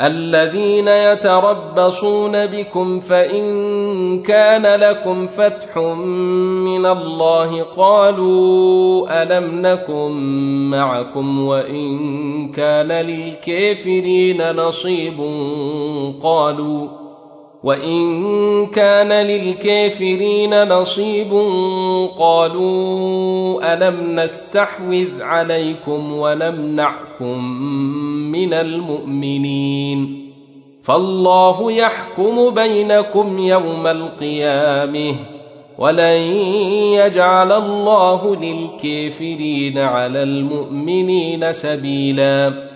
الذين يتربصون بكم فإن كان لكم فتح من الله قالوا ألم نكن معكم وإن كان للكافرين نصيب قالوا ألم نستحوذ عليكم ونمنعكم من المؤمنين فالله يحكم بينكم يوم القيامة ولن يجعل الله للكافرين على المؤمنين سبيلا